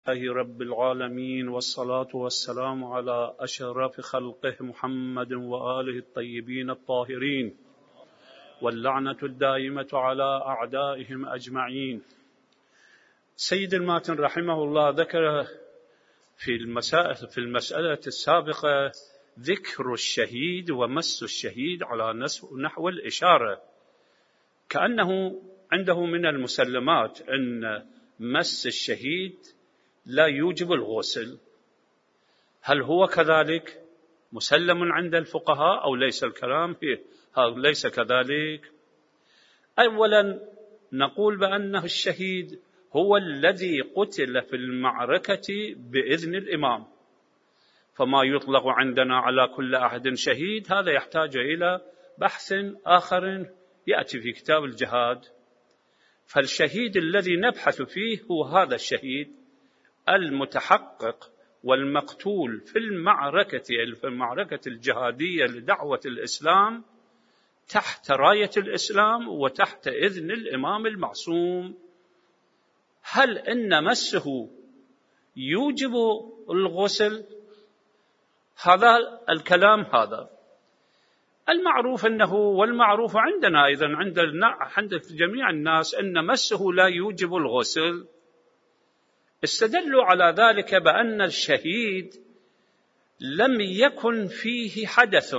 لله رب العالمين، والصلاة والسلام على أشرف خلقه محمد وآله الطيبين الطاهرين، واللعنة الدائمة على أعدائهم أجمعين. سيد الماتن رحمه الله ذكر في المسألة السابقة ذكر الشهيد ومس الشهيد على نحو الإشارة، كأنه عنده من المسلمات أن مس الشهيد لا يوجب الغسل. هل هو كذلك مسلم عند الفقهاء أو ليس الكلام فيه؟ ليس كذلك. أولا نقول بأنه الشهيد هو الذي قتل في المعركة بإذن الإمام، فما يطلق عندنا على كل أحد شهيد هذا يحتاج إلى بحث آخر يأتي في كتاب الجهاد. فالشهيد الذي نبحث فيه هو هذا الشهيد المتحقق والمقتول في المعركة الجهادية لدعوة الإسلام تحت راية الإسلام وتحت إذن الإمام المعصوم. هل إن مسه يوجب الغسل؟ هذا الكلام هذا المعروف أنه، والمعروف عندنا أيضا عند جميع الناس، أن مسه لا يوجب الغسل. استدلوا على ذلك بأن الشهيد لم يكن فيه حدث،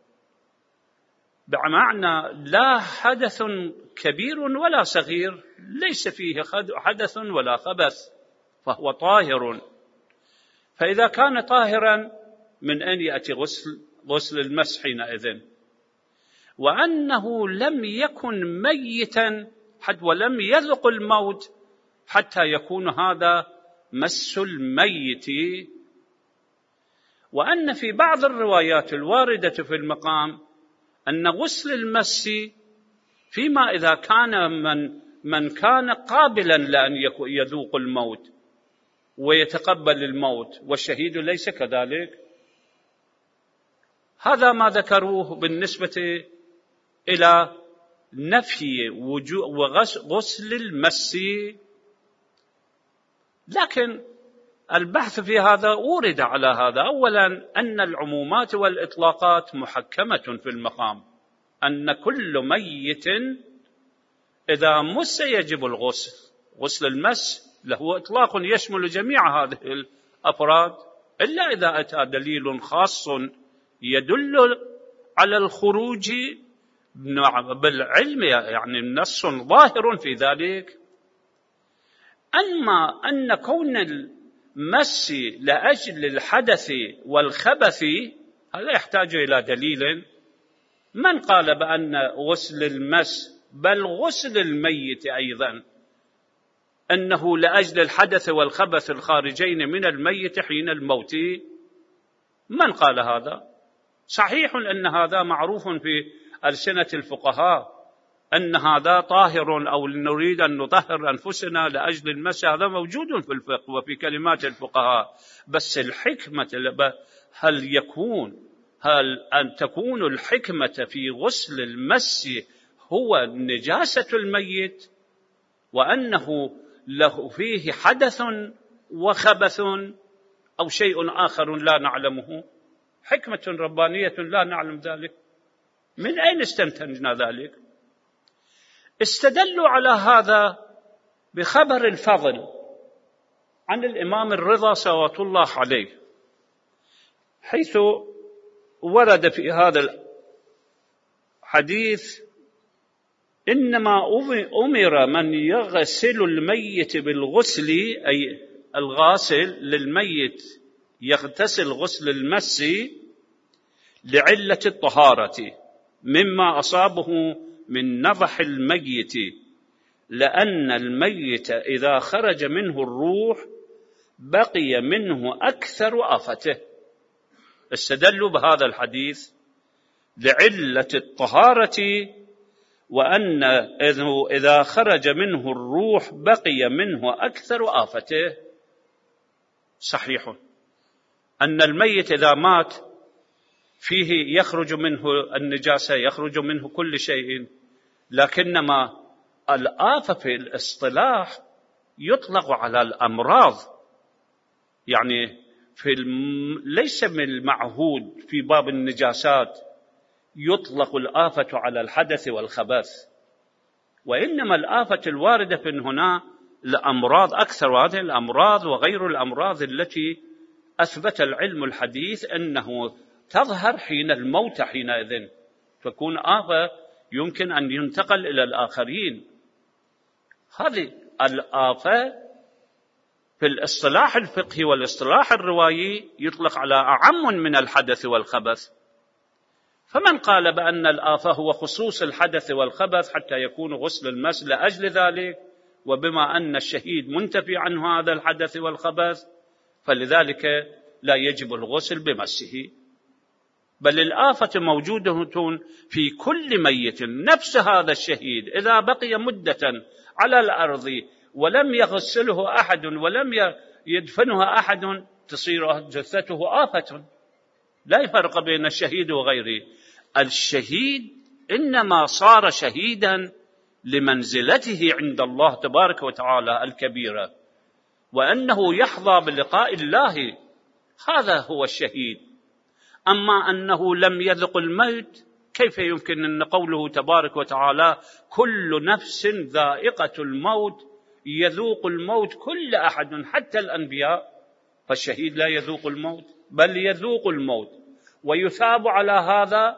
بمعنى لا حدث كبير ولا صغير، ليس فيه حدث ولا خبث، فهو طاهر. فإذا كان طاهرا من أين يأتي غسل المسح حينئذ؟ وأنه لم يكن ميتا ولم يذق الموت حتى يكون هذا مس الميت. وأن في بعض الروايات الواردة في المقام أن غسل المس فيما إذا كان من كان قابلا لأن يذوق الموت ويتقبل الموت، والشهيد ليس كذلك. هذا ما ذكروه بالنسبة إلى نفي غسل المس. لكن البحث في هذا أورد على هذا. أولا أن العمومات والإطلاقات محكمة في المقام، أن كل ميت إذا مس يجب الغسل. غسل المس له إطلاق يشمل جميع هذه الأفراد، إلا إذا أتى دليل خاص يدل على الخروج بالعلم، يعني النص ظاهر في ذلك. أما أن كون المس لأجل الحدث والخبث هذا يحتاج إلى دليل. من قال بأن غسل المس بل غسل الميت أيضا أنه لأجل الحدث والخبث الخارجين من الميت حين الموت؟ من قال هذا؟ صحيح أن هذا معروف في ألسنة الفقهاء أن هذا طاهر، أو نريد أن نطهر أنفسنا لأجل المس، هذا موجود في الفقه وفي كلمات الفقهاء. بس الحكمة هل أن تكون الحكمة في غسل المس هو نجاسة الميت، وأنه له فيه حدث وخبث، أو شيء آخر لا نعلمه؟ حكمة ربانية لا نعلم ذلك. من أين استنتجنا ذلك؟ استدلوا على هذا بخبر الفضل عن الإمام الرضا صلوات الله عليه، حيث ورد في هذا الحديث: إنما أمر من يغسل الميت بالغسل، أي الغاسل للميت يغتسل غسل المس لعلة الطهارة مما أصابه من نضح الميت، لأن الميت إذا خرج منه الروح بقي منه أكثر آفته. استدلوا بهذا الحديث لعلة الطهارة، وأن إذا خرج منه الروح بقي منه أكثر آفته. صحيح أن الميت إذا مات فيه يخرج منه النجاسة، يخرج منه كل شيء، لكنما الآفة في الاصطلاح يطلق على الأمراض يعني ليس من المعهود في باب النجاسات يطلق الآفة على الحدث والخبث، وإنما الآفة الواردة من هنا الأمراض أكثر، وهذه الأمراض وغير الأمراض التي أثبت العلم الحديث أنه تظهر حين الموت، حينئذ تكون آفة يمكن أن ينتقل إلى الآخرين. هذه الآفة في الاصطلاح الفقهي والاصطلاح الروائي يطلق على أعم من الحدث والخبث. فمن قال بأن الآفة هو خصوص الحدث والخبث حتى يكون غسل المس لأجل ذلك، وبما أن الشهيد منتفي عنه هذا الحدث والخبث فلذلك لا يجب الغسل بمسه، بل الآفة موجودة في كل ميت. نفس هذا الشهيد إذا بقي مدة على الأرض ولم يغسله أحد ولم يدفنها أحد تصير جثته آفة. لا يفرق بين الشهيد وغيره. الشهيد إنما صار شهيدا لمنزلته عند الله تبارك وتعالى الكبيرة، وأنه يحظى بلقاء الله، هذا هو الشهيد. أما أنه لم يذق الموت، كيف يمكن أن قوله تبارك وتعالى كل نفس ذائقة الموت، يذوق الموت كل أحد حتى الأنبياء، فالشهيد لا يذوق الموت بل يذوق الموت ويثاب على هذا،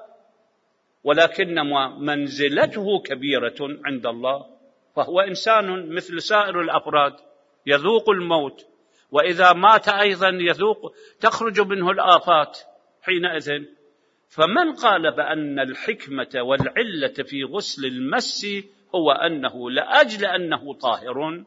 ولكن منزلته كبيرة عند الله، فهو إنسان مثل سائر الأفراد يذوق الموت، وإذا مات أيضا يذوق تخرج منه الآفات حينئذ. فمن قال بأن الحكمة والعلة في غسل المس هو أنه لأجل أنه طاهر،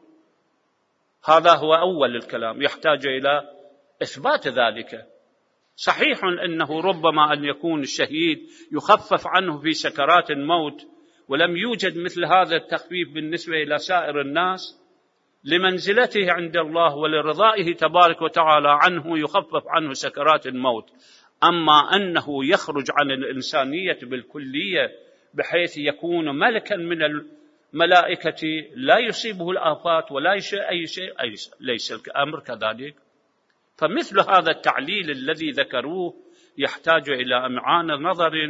هذا هو أول الكلام، يحتاج إلى إثبات ذلك. صحيح أنه ربما أن يكون الشهيد يخفف عنه في سكرات الموت، ولم يوجد مثل هذا التخفيف بالنسبة إلى سائر الناس، لمنزلته عند الله ولرضائه تبارك وتعالى عنه يخفف عنه سكرات الموت. أما أنه يخرج عن الإنسانية بالكلية بحيث يكون ملكا من الملائكة لا يصيبه الآفات ولا أي شيء ليس الأمر كذلك. فمثل هذا التعليل الذي ذكروه يحتاج إلى إمعان نظر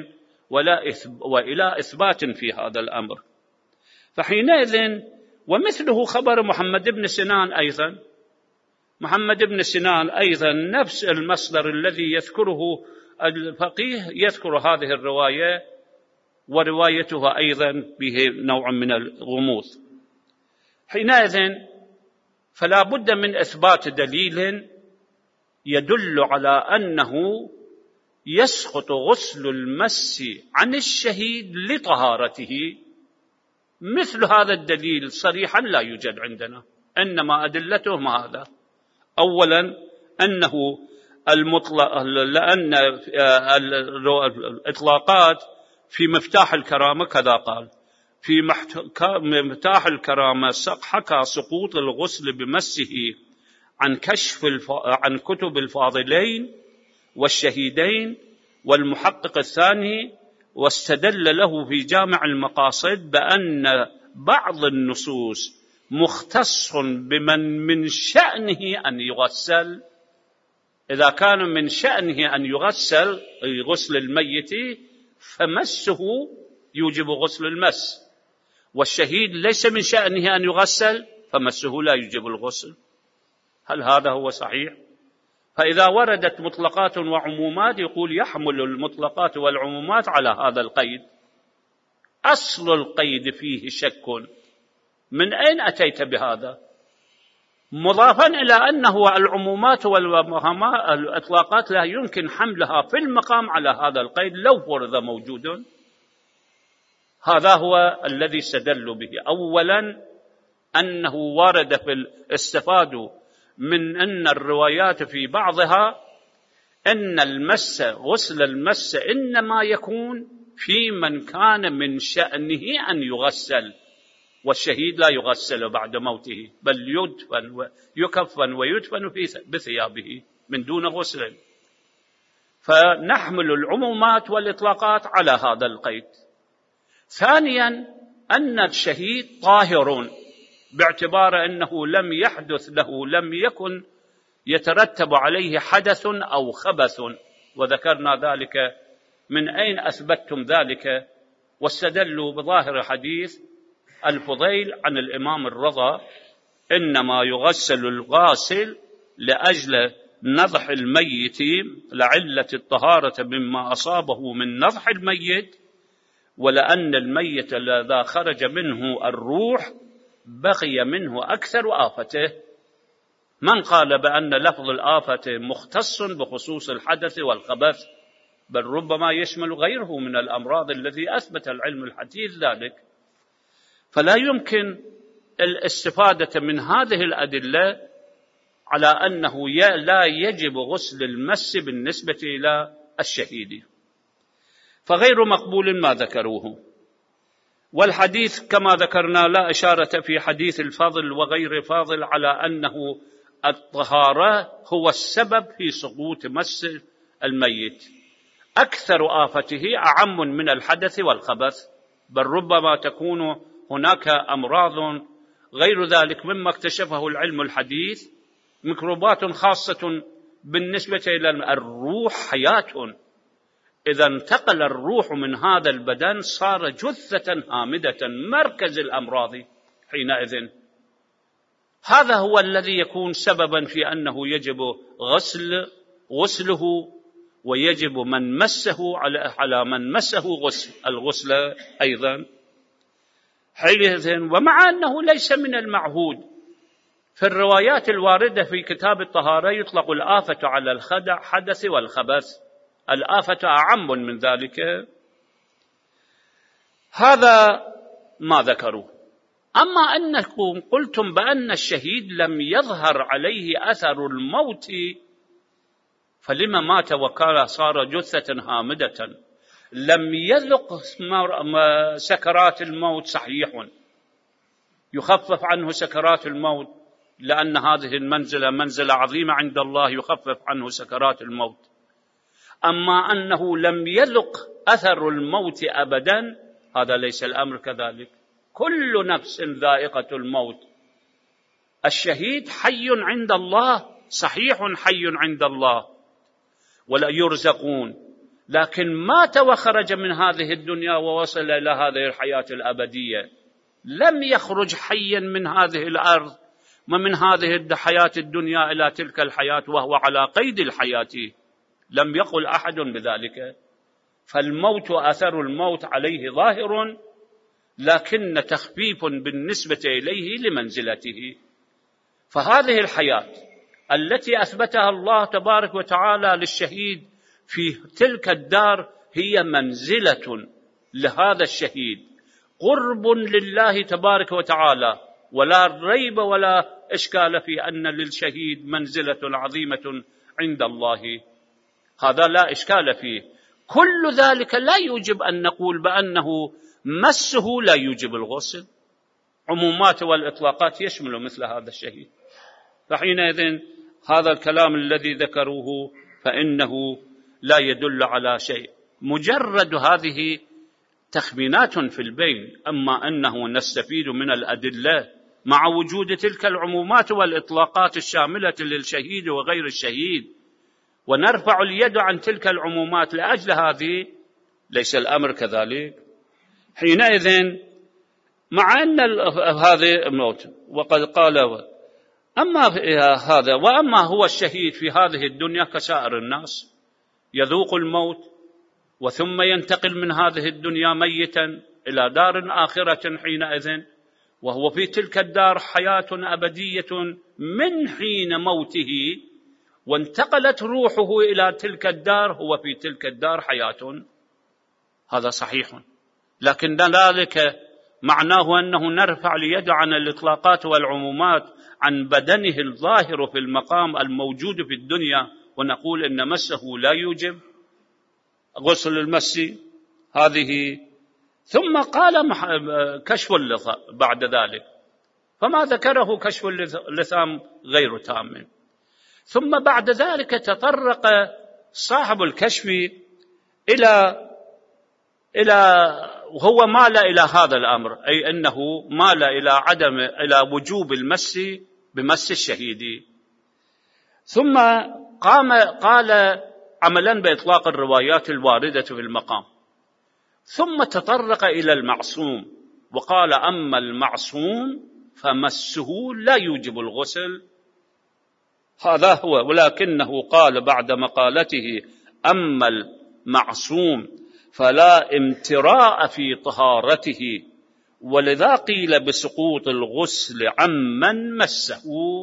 وإلى إثبات في هذا الأمر. فحينئذ ومثله خبر محمد بن سنان أيضا. محمد بن سنان أيضا نفس المصدر الذي يذكره الفقيه يذكر هذه الرواية، وروايتها أيضا به نوع من الغموض. حينئذ فلا بد من إثبات دليل يدل على أنه يسقط غسل المس عن الشهيد لطهارته. مثل هذا الدليل صريحا لا يوجد عندنا، إنما أدلته ما هذا. أولا أنه المطلق، لأن الإطلاقات في مفتاح الكرامة كذا قال، في مفتاح الكرامة حكى سقوط الغسل بمسه عن كتب الفاضلين والشهيدين والمحقق الثاني، واستدل له في جامع المقاصد بأن بعض النصوص مختص بمن من شأنه أن يغسل. إذا كان من شأنه أن يغسل غسل الميت فمسه يوجب غسل المس، والشهيد ليس من شأنه أن يغسل فمسه لا يوجب الغسل. هل هذا هو صحيح؟ فإذا وردت مطلقات وعمومات يقول يحمل المطلقات والعمومات على هذا القيد. أصل القيد فيه شك، من أين أتيت بهذا؟ مضافا إلى أنه العمومات والإطلاقات لا يمكن حملها في المقام على هذا القيد لو فرض موجود. هذا هو الذي استدلوا به. أولا أنه ورد في الاستفادة من أن الروايات في بعضها أن المس غسل المس إنما يكون في من كان من شأنه أن يغسل، والشهيد لا يغسل بعد موته بل يكفن ويدفن بثيابه من دون غسل. فنحمل العمومات والإطلاقات على هذا القيد. ثانيا أن الشهيد طاهر باعتبار أنه لم يحدث له، لم يكن يترتب عليه حدث أو خبث، وذكرنا ذلك. من أين أثبتتم ذلك؟ واستدلوا بظاهر حديث الفضيل عن الإمام الرضا: إنما يغسل الغاسل لأجل نضح الميت لعلة الطهارة مما أصابه من نضح الميت، ولأن الميت الذي خرج منه الروح بقي منه أكثر آفته. من قال بأن لفظ الآفة مختص بخصوص الحدث والخبث؟ بل ربما يشمل غيره من الأمراض الذي أثبت العلم الحديث ذلك. فلا يمكن الاستفادة من هذه الأدلة على أنه لا يجب غسل المس بالنسبة إلى الشهيد، فغير مقبول ما ذكروه. والحديث كما ذكرنا لا إشارة في حديث الفضل وغير فاضل على أنه الطهارة هو السبب في سقوط مس الميت. أكثر آفته أعم من الحدث والخبث، بل ربما تكون هناك أمراض غير ذلك مما اكتشفه العلم الحديث، ميكروبات خاصة بالنسبة إلى الروح حياة. إذا انتقل الروح من هذا البدن صار جثة هامدة مركز الأمراض حينئذ. هذا هو الذي يكون سببا في أنه يجب غسله، ويجب من مسه على من مسه الغسل أيضا حينئذ. ومع أنه ليس من المعهود في الروايات الواردة في كتاب الطهارة يطلق الآفة على الحدث والخبث، الآفة أعم من ذلك. هذا ما ذكروه. أما أنكم قلتم بأن الشهيد لم يظهر عليه أثر الموت، فلما مات وكان صار جثة هامدة؟ لم يذق سكرات الموت، صحيح يخفف عنه سكرات الموت، لأن هذه المنزلة منزلة عظيمة عند الله، يخفف عنه سكرات الموت. أما أنه لم يذق أثر الموت أبدا، هذا ليس الأمر كذلك. كل نفس ذائقة الموت. الشهيد حي عند الله، صحيح حي عند الله، ولا يرزقون، لكن مات وخرج من هذه الدنيا ووصل إلى هذه الحياة الأبدية. لم يخرج حيا من هذه الأرض ومن هذه الحياة الدنيا إلى تلك الحياة وهو على قيد الحياة، لم يقل أحد بذلك. فالموت وأثر الموت عليه ظاهر، لكن تخفيف بالنسبة إليه لمنزلته. فهذه الحياة التي أثبتها الله تبارك وتعالى للشهيد في تلك الدار هي منزلة لهذا الشهيد، قرب لله تبارك وتعالى، ولا ريب ولا إشكال في أن للشهيد منزلة عظيمة عند الله، هذا لا إشكال فيه. كل ذلك لا يوجب أن نقول بأنه مسه لا يوجب الغسل. عمومات والإطلاقات يشمل مثل هذا الشهيد. فحينئذ هذا الكلام الذي ذكروه فإنه لا يدل على شيء، مجرد هذه تخمينات في البين. أما أنه نستفيد من الأدلة مع وجود تلك العمومات والإطلاقات الشاملة للشهيد وغير الشهيد، ونرفع اليد عن تلك العمومات لأجل هذه، ليس الأمر كذلك. حينئذ مع أن هذا الموت، وقد قال أما هذا وأما هو الشهيد في هذه الدنيا كسائر الناس، يذوق الموت وثم ينتقل من هذه الدنيا ميتا إلى دار آخرة حينئذ، وهو في تلك الدار حياة أبدية من حين موته، وانتقلت روحه إلى تلك الدار، هو في تلك الدار حياة. هذا صحيح، لكن ذلك معناه أنه نرفع اليد عن الإطلاقات والعمومات عن بدنه الظاهر في المقام الموجود في الدنيا، ونقول إن مسه لا يوجب غسل المس هذه. ثم قال كشف اللثام بعد ذلك، فما ذكره كشف اللثام غير تام. ثم بعد ذلك تطرق صاحب الكشف وهو مال إلى هذا الأمر، أي أنه مال إلى وجوب المس بمس الشهيد. ثم قال عملا بإطلاق الروايات الواردة في المقام، ثم تطرق إلى المعصوم وقال: أما المعصوم فمسه لا يوجب الغسل. هذا هو، ولكنه قال بعد مقالته: أما المعصوم فلا امتراء في طهارته، ولذا قيل بسقوط الغسل عمن مسه.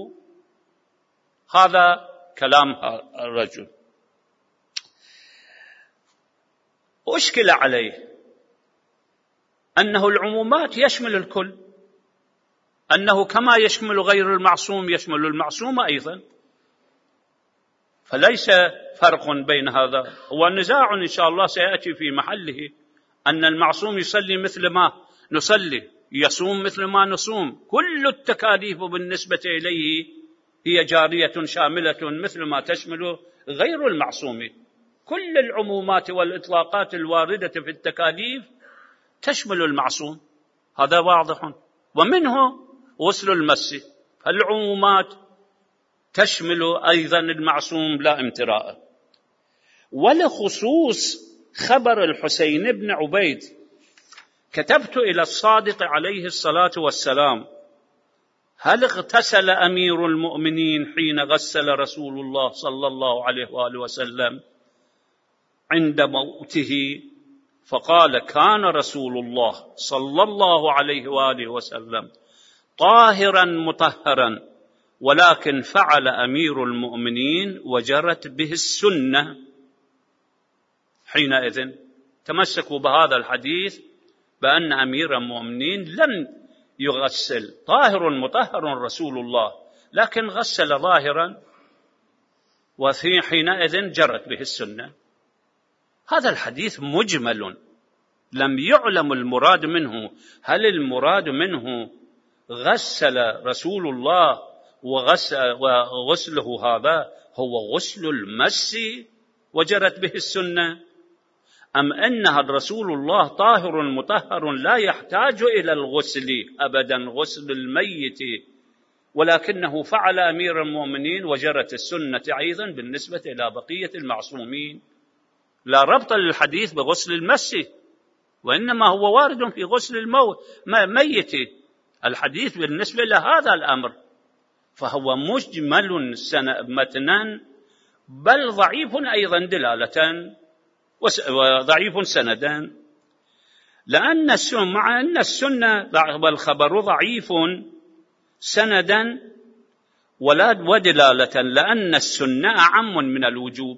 هذا كلام الرجل. أشكل عليه أنه العمومات يشمل الكل، أنه كما يشمل غير المعصوم يشمل المعصوم أيضا، فليس فرق بين هذا. والنزاع إن شاء الله سيأتي في محله، أن المعصوم يصلي مثل ما نصلي، يصوم مثل ما نصوم، كل التكاليف بالنسبة إليه هي جارية شاملة مثل ما تشمل غير المعصوم. كل العمومات والإطلاقات الواردة في التكاليف تشمل المعصوم، هذا واضح. ومنه غسل المس، العمومات تشمل أيضا المعصوم لا امتراء. ولخصوص خبر الحسين بن عبيد كتبت إلى الصادق عليه الصلاة والسلام: هل اغتسل أمير المؤمنين حين غسل رسول الله صلى الله عليه وآله وسلم عند موته؟ فقال: كان رسول الله صلى الله عليه وآله وسلم طاهرا مطهرا، ولكن فعل أمير المؤمنين وجرت به السنة. حينئذ تمسكوا بهذا الحديث بأن أمير المؤمنين لم يغسل، طاهر مطهر رسول الله، لكن غسل ظاهرا، وفي حينئذ جرت به السنة. هذا الحديث مجمل لم يعلم المراد منه. هل المراد منه غسل رسول الله وغسله هذا هو غسل المس وجرت به السنة، أم أنها رسول الله طاهر مطهر لا يحتاج إلى الغسل أبدا، غسل الميت، ولكنه فعل أمير المؤمنين وجرت السنة أيضا بالنسبة إلى بقية المعصومين؟ لا ربط للحديث بغسل المس، وإنما هو وارد في غسل الميت الحديث بالنسبة لهذا الأمر، فهو مجمل متنا، بل ضعيف أيضا دلالة وضعيف سندا، لأن مع أن السنة والخبر ضعيف سندا ودلالة، لأن السنة أعم من الوجوب.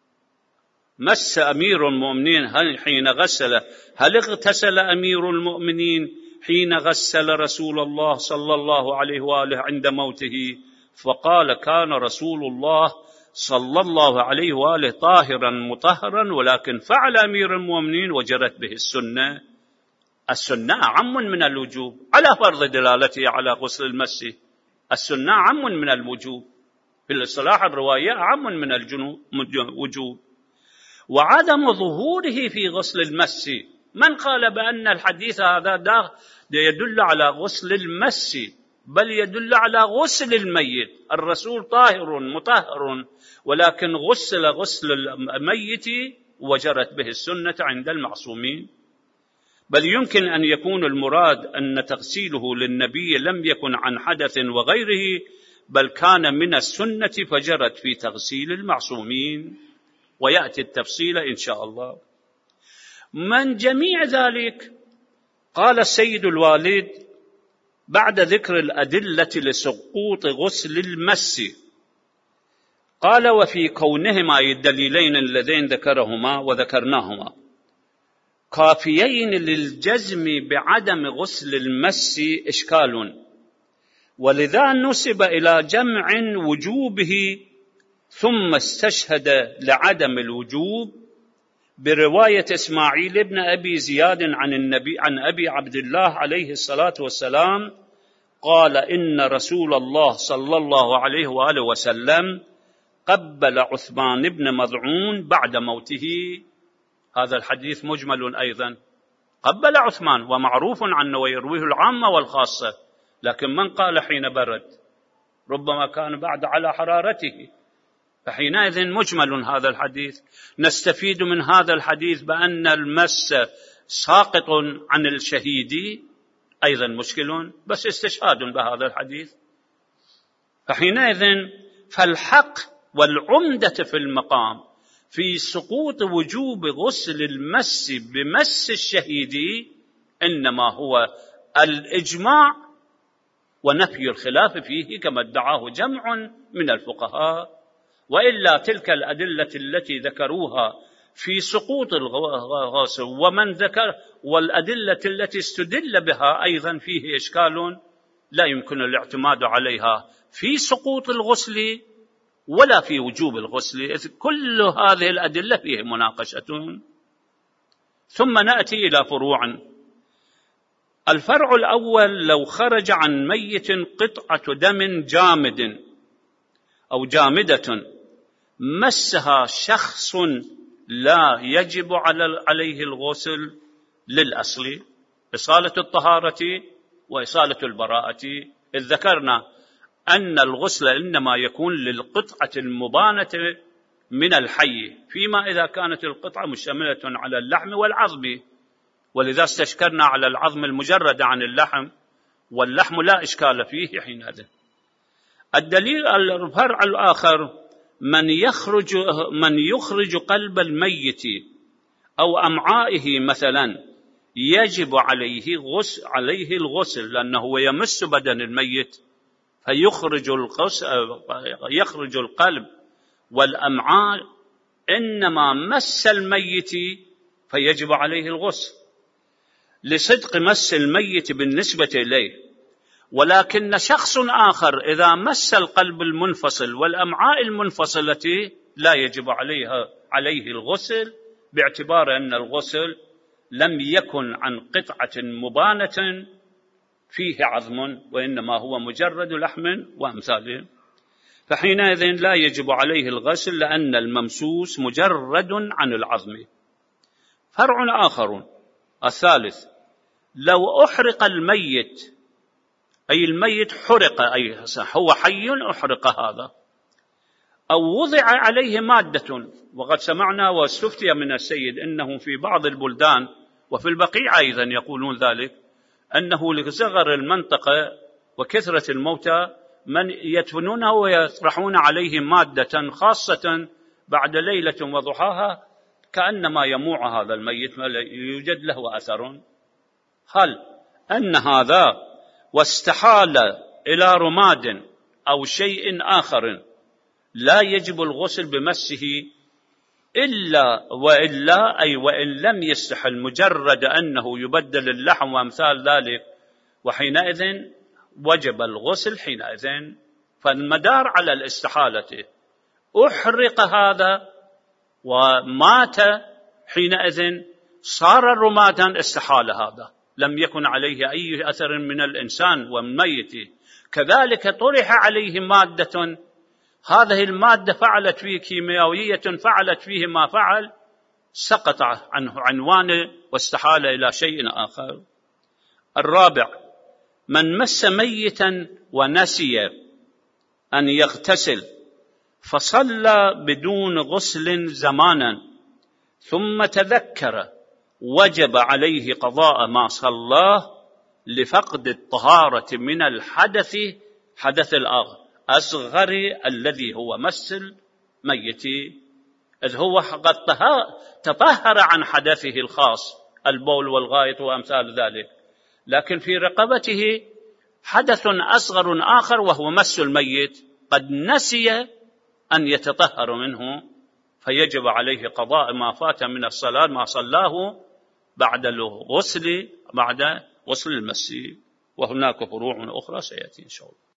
مس أمير المؤمنين حين غسل، هل اغتسل أمير المؤمنين حين غسل رسول الله صلى الله عليه وآله عند موته؟ فقال: كان رسول الله صلى الله عليه وآله طاهرا مطهرا، ولكن فعل أمير المؤمنين وجرت به السنة. السنة أعم من الوجوب على فرض دلالته على غسل المس، السنة أعم من الوجوب في الاصطلاح الرواية، أعم من الوجوب. وعدم ظهوره في غسل المس، من قال بأن الحديث هذا يدل على غسل المس، بل يدل على غسل الميت. الرسول طاهر مطهر، ولكن غسل الميت وجرت به السنة عند المعصومين. بل يمكن أن يكون المراد أن تغسيله للنبي لم يكن عن حدث وغيره، بل كان من السنة فجرت في تغسيل المعصومين، ويأتي التفصيل إن شاء الله. من جميع ذلك قال السيد الوالد بعد ذكر الأدلة لسقوط غسل المس، قال: وفي كونهما الدليلين اللذين ذكرهما وذكرناهما كافيين للجزم بعدم غسل المس إشكال، ولذا نسب إلى جمع وجوبه، ثم استشهد لعدم الوجوب برواية إسماعيل بن أبي زياد عن أبي عبد الله عليه الصلاة والسلام قال: إن رسول الله صلى الله عليه وآله وسلم قبل عثمان بن مظعون بعد موته. هذا الحديث مجمل أيضا، قبل عثمان، ومعروف عنه ويرويه العامة والخاصة، لكن من قال حين برد؟ ربما كان بعد على حرارته، فحينئذ مجمل هذا الحديث. نستفيد من هذا الحديث بأن المس ساقط عن الشهيد أيضا مشكل، بس استشهاد بهذا الحديث. فحينئذ فالحق والعمدة في المقام في سقوط وجوب غسل المس بمس الشهيد إنما هو الإجماع ونفي الخلاف فيه كما ادعاه جمع من الفقهاء، وإلا تلك الأدلة التي ذكروها في سقوط الغسل ومن ذكر والأدلة التي استدل بها أيضا فيه إشكال لا يمكن الاعتماد عليها في سقوط الغسل ولا في وجوب الغسل، إذ كل هذه الأدلة فيه مناقشة. ثم نأتي إلى فروع. الفرع الأول: لو خرج عن ميت قطعة دم جامد أو جامدة مسها شخص لا يجب عليه الغسل للأصل، إصالة الطهارة وإصالة البراءة، إذ ذكرنا أن الغسل إنما يكون للقطعة المبانة من الحي، فيما إذا كانت القطعة مشتملة على اللحم والعظم، ولذا استشكرنا على العظم المجرد عن اللحم، واللحم لا إشكال فيه حينئذ. الدليل الفرع الآخر: من يخرج قلب الميت أو أمعائه مثلا يجب عليه الغسل لأنه يمس بدن الميت، يخرج القلب والأمعاء، إنما مس الميت فيجب عليه الغسل لصدق مس الميت بالنسبة إليه. ولكن شخص آخر إذا مس القلب المنفصل والأمعاء المنفصلة لا يجب عليه الغسل، باعتبار أن الغسل لم يكن عن قطعة مبانة فيه عظم، وإنما هو مجرد لحم وأمثاله، فحينئذ لا يجب عليه الغسل لأن الممسوس مجرد عن العظم. فرع آخر الثالث: لو أحرق الميت، أي الميت حرق، أي هو حي أحرق هذا، أو وضع عليه مادة، وقد سمعنا واستفتي من السيد أنه في بعض البلدان وفي البقيع أيضا يقولون ذلك، أنه لصغر المنطقة وكثرة الموتى من يدفنونه ويطرحون عليه مادة خاصة بعد ليلة وضحاها كأنما يموع هذا الميت يوجد له أثر. هل أن هذا واستحال إلى رماد أو شيء آخر لا يجب الغسل بمسه وإلا أي وإن لم يستحل مجرد أنه يبدل اللحم وأمثال ذلك، وحينئذ وجب الغسل حينئذ. فالمدار على الاستحالة، أحرق هذا ومات حينئذ صار رمادا، استحال هذا، لم يكن عليه أي أثر من الإنسان والميت. كذلك طرح عليه مادة، هذه المادة فعلت فيه كيميائية، فعلت فيه ما فعل، سقط عنه عنوانه واستحال إلى شيء آخر. الرابع: من مس ميتا ونسي أن يغتسل فصلى بدون غسل زمانا ثم تذكر وجب عليه قضاء ما صلاه لفقد الطهارة من حدث الأصغر الذي هو مس الميت، إذ هو قد تطهر عن حدثه الخاص البول والغائط وأمثال ذلك، لكن في رقبته حدث أصغر آخر وهو مس الميت، قد نسي أن يتطهر منه، فيجب عليه قضاء ما فات من الصلاة ما صلاه بعد غسل المس. وهناك فروع أخرى سيأتي إن شاء الله.